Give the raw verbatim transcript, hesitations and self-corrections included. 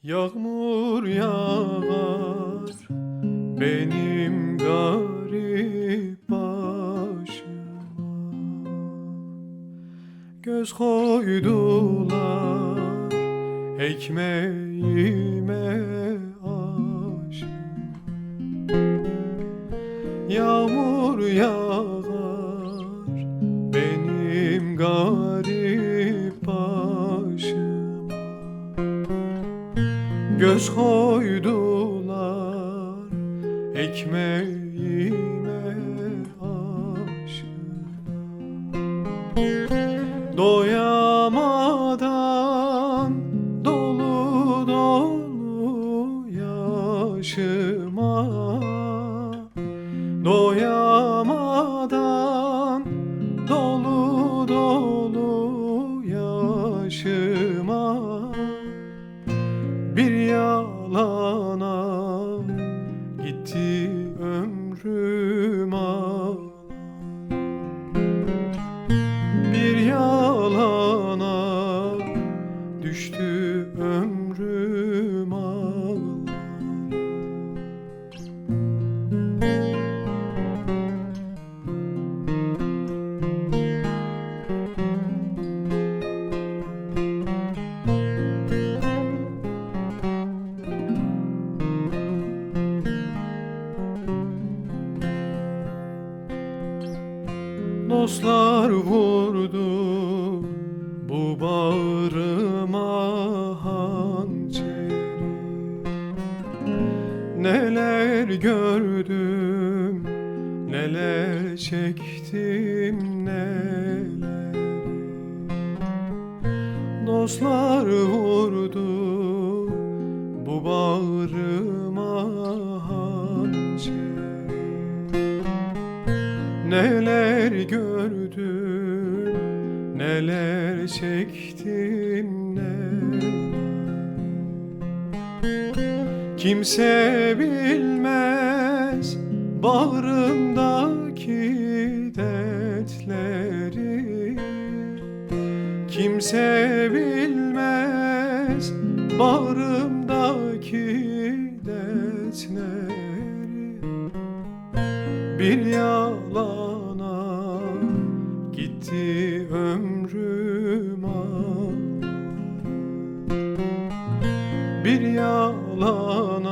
Yağmur yağar benim garip başıma, göz koydular ekmeğime aşık. Yağmur yağar benim garip başıma, göz koydular ekmeğime aşık. Doyamadan dolu dolu yaşıma, doyamadan dolu dolu yaşıma, bir yalana gitti ömrüm ağlar. Bir yalana düştü ömrüm ağlar. Dostlar vurdu bu bağrıma hançeri, neler gördüm, neler çektim, neler. Dostlar vurdu bu bağrıma hançeri, neler gördüm, neler çektim, neler. Kimse bilmez bağrımdaki dertleri, kimse bilmez bağrımdaki dertleri. Bir yalana gitti ömrüm ağlar. Bir yalana